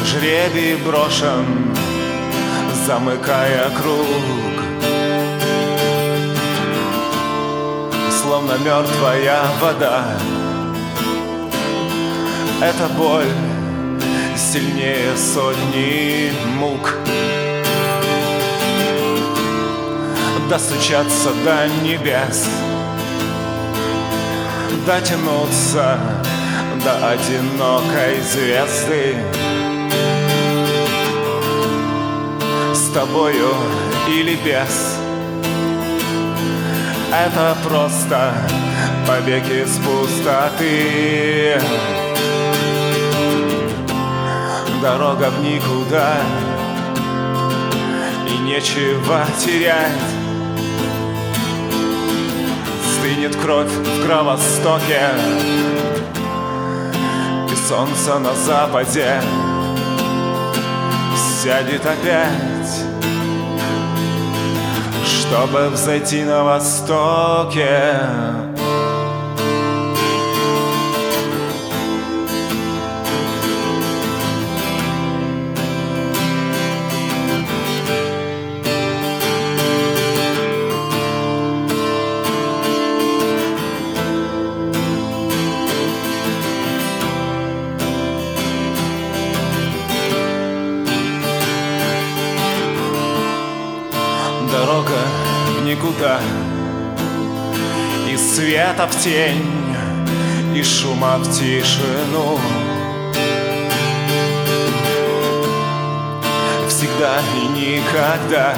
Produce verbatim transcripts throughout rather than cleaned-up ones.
Жребий брошен, замыкая круг, словно мертвая вода. Эта боль сильнее сотни мук. Достучаться до небес, дотянуться до одинокой звезды. С тобою или без, это просто побег из пустоты. Дорога в никуда, и нечего терять. Стынет кровь в кровостоке, и солнце на западе сядет опять, чтобы взойти на востоке. Дорога в никуда, из света в тень, из шума в тишину. Всегда и никогда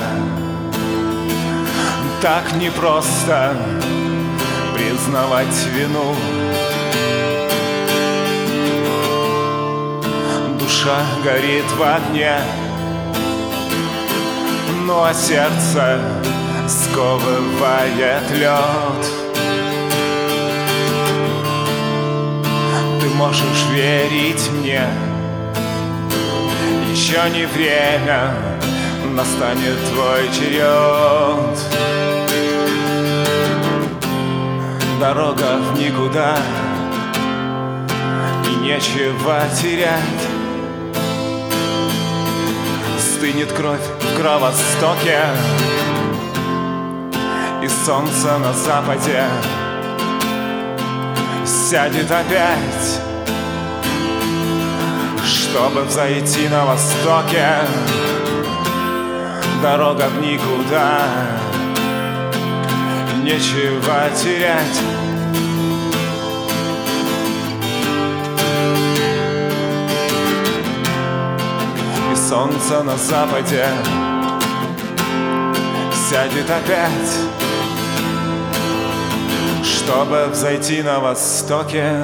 так непросто признавать вину. Душа горит в огне, ну а сердце сковывает лед. Ты можешь верить мне, еще не время, настанет твой черед. Дорога в никуда, и нечего терять. Стынет кровь в кровостоке, и солнце на западе сядет опять, чтобы взойти на востоке. Дорога в никуда, нечего терять. Солнце на западе сядет опять, чтобы взойти на востоке.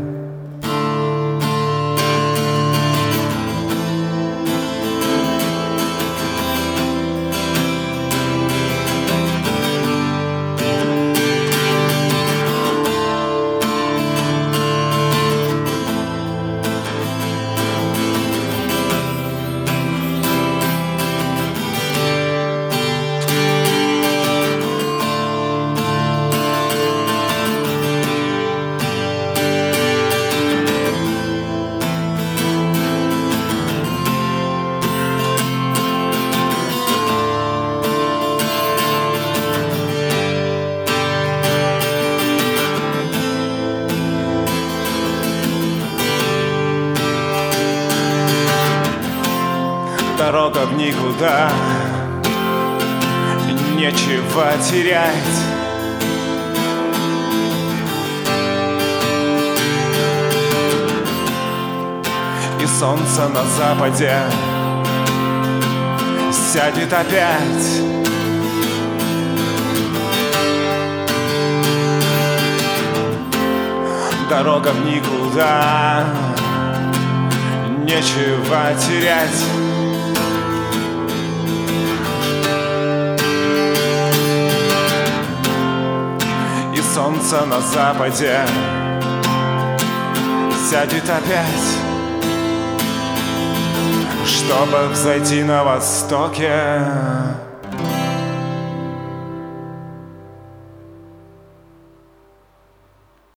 Дорога в никуда, нечего терять. И солнце на западе сядет опять, дорога в никуда, нечего терять. Солнце на западе сядет опять, чтобы взойти на востоке.